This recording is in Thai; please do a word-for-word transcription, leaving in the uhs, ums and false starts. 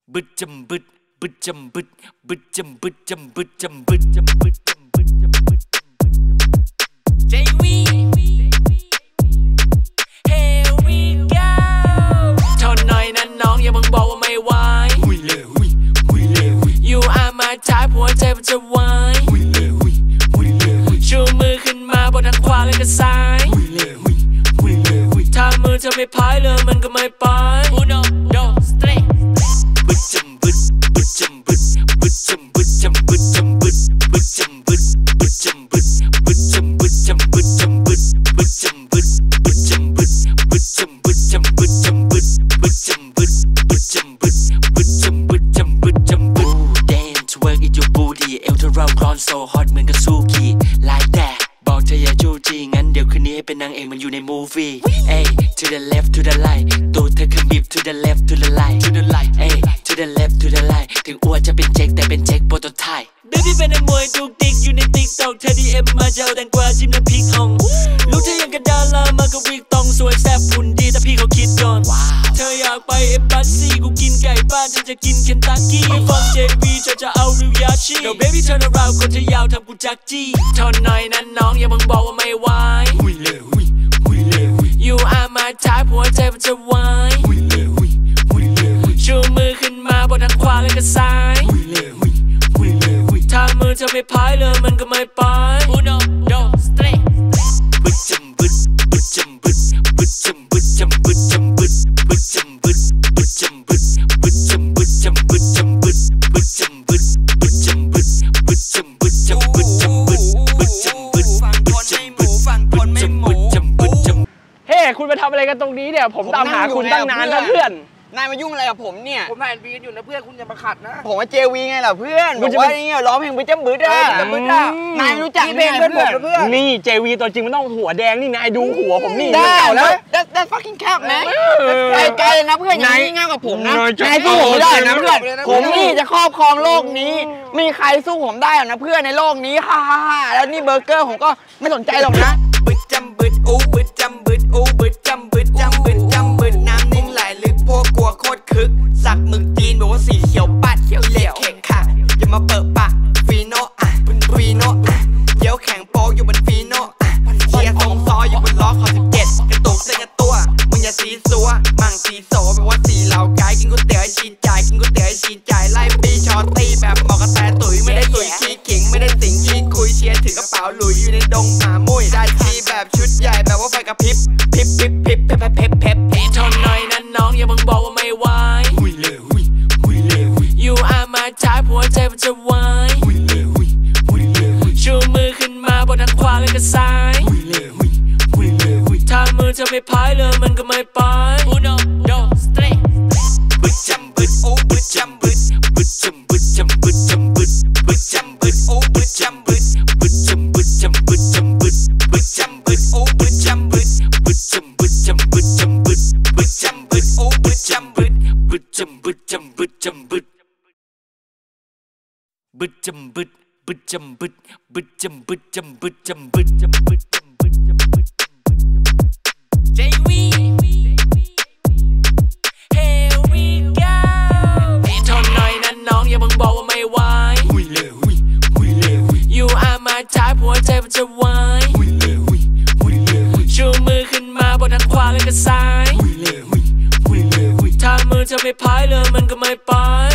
บึดจำบึดบึดจำบึดบึดจำบึดจำบึดจำบึดจำบึดจำบึดจำบึด เจ วี Here we go ทนหน่อยนะน้องอย่าเพิ่งบอกว่าไม่ไหวหุยเลยหุยหุยเลยหุย You are my type หัวใจมันจะวายหุยเลยหุยหุยเลยหุยชูมือขึ้นมาบนทางขวาและก็ซ้ายหุยเลยหุยหุยเลยหุยถ้ามือเธอไม่พายเลยมันก็ไม่ไป Uno dos tres บึดจำบึดบึดจำบึดบึดจำบึดจำบึดจำบึดบึดจำบึดบึดจำบึดบึดจำบึดจำบึดจำบึดบึดจำบึดบึดจำบึดบึดจำบึดจำบึดจำบึดบึดจำบึดบึดจำบึดบึดจำบึดจำบึดจำบึด Dance work in your booty เอวเธอเราร้อน so hot เหมือนกับซูกิ like that บอกเธออย่าจู้จี้งั้นเดี๋ยวคืนนี้ให้เป็นนางเอกมันอยู่ในมูฟวี่เอ้ to the left to the right ตูดเธอขมิบ to the left to the right to the right เอ้ to the left to the right ถึงอ้วนจะเป็นเจ๊กแต่เป็นเจ๊กโปรโตไทป์ Baby เป็นนักมวยดุกดิกอยู่ในติ๊กต็อกเธอดีเอ็มมาจะเอาแตงกวาจิ้มน้ำพริกอ่องลูกเธอยังกับดารามากับวิกตองสวยแซ่บหุ่นดีแต่พี่เขาคิดก่อนเธออยากไปเอมบาซีกูกินไก่บ้านเธอจะกินเคนตักกี้ฟัง เจ วี เธอจะเอาริวยาชี No baby turn around คนเธอยาวทำกูจักจี้ทนหน่อยนั้นน้องอย่าเพิ่งบอกว่าไม่ไหวหุยเลยหุยหุยเลยหุย You are my type หัวใจมันจะวายหุยเลยหุยหุยเลยหุยชูมือขึ้นมาบนทางขวาและก็ซ้ายหุยเลยหุยหุยเลยหุยถ้ามือเธอไม่พายเลยมันก็ไม่ไป Uno dos tres บึดจำบึดบึดจำบึดบึดจำบึดจำบึดจำบึดบึดจำบึดบึดจำบึดบึดจำบึดจำบึดจำบึดบึดจำบึดบึดจำบึดบึดจำบึดจำบึดจำบึดบึดจำบึดบึดจำบึดฟังคนไม่หมูจำบึดจำเฮ้ คุณมาทำอะไรกันตรงนี้เนี่ยผมตามหาคุณตั้งนานนะเพื่อนนายมายุ่งอะไรกับผมเนี่ยผมถ่ายวีกันอยู่นะเพื่อนคุณอย่ามาขัดนะผมว่าเจวีไงล่ะเพื่อนบอกว่าเนี่ยร้องเพลงบึ้จำบึ้อ่ะจำบึ้อ่ะนายรู้จักเพลงเพื่อนผมนะเพื่อนนี่เจวีตัวจริงมันต้องหัวแดงนี่นายดูหัวผมนี่ได้แล้ว that fucking cap นะไกลๆนะเพื่อนอย่างนี้ง่ายกว่าผมนะนายสู้ผมได้นะเพื่อนผมนี่จะครอบครองโลกนี้มีใครสู้ผมได้นะเพื่อนในโลกนี้ฮ่าๆแล้วนี่เบอร์เกอร์ผมก็ไม่สนใจหรอกนะบึ้จำบึ้อู้บึ้จำบึ้อู้บึ้จำบึ้จำบึ้จำบึ้น้ำนิ่งไหลลึกพวกกลัวโคตรคึกสักหมึกจีนบอกว่าสีเขียวปัดเขียวเหลวเข่งค่ะอย่ามาเปิดปากฟีโน่อ่ะบนฟีโน่อ่ะเดี๋ยวแข่งโป๊อยู่บนฟีโน่อ่ะเชียร์ทรงซออยู่บนล้อขอสิบเจ็ดกระตุกเส้นกระตัวมึงอย่าสีสัวมั่งสีโสแปลว่าสีเหล่ากายกินก๋วยเตี๋ยวให้ชีจ่ายกินก๋วยเตี๋ยวให้ชีจ่ายไล่ปีชอตตี้แบบหมอกกระแตตุ๋ยไม่ได้ตุ๋ยขี้ขิงไม่ได้สิงขี้คุยเชียร์ถือกระเป๋าหลุยอยู่ในดงหมามุ้ยได้ทีแบบชุดใหญ่แบบว่าไฟกระพริบพิบพิบพิบเพบเพบเพบเพบทนหน่อยนั้นน้องอย่าเพิ่งบอกว่าไม่ไหวหุยเลยหุยหุยเลยหุย You are my type หัวใจมันจะวายหุยเลยหุยหุยเลยหุยชูมือขึ้นมาบนทางขวาและก็ซ้ายหุยเลยหุยหุยเลยหุยถ้ามือเธอไม่พายเลยมันก็ไม่ไป Uno dos tres บึดจำบึดโอ้บึดจำบึดบึดจำบึดจำบึดจำบึดบึดจำบึดโอ้บึดจำบึดบึดจำบึดจำบึดจำบึดบึดจำบึดโอ้บึดจำบึดบึดจำบึดจำบึดจำบึดบึดจำบึดโอ้บึดจำบึดบึดจำบึดจำบึดจำบึดบึดจำบึดบึดจำบึดบึดจำบึดจำบึดจำบึดจำบึดจำบึดจำบึด เจ วี Here we go ทนหน่อยนั้นน้องอย่าเพิ่งบอกว่าไม่ไหวหุยเลยหุยหุยเลยหุย You are my type หัวใจมันจะวายหุยเลยหุยหุยเลยหุยชูมือขึ้นมาบนทางขวาและก็ซ้ายหุยเลยหุยหุยเลยหุยถ้ามือเธอไม่พายเลยมันก็ไม่ไป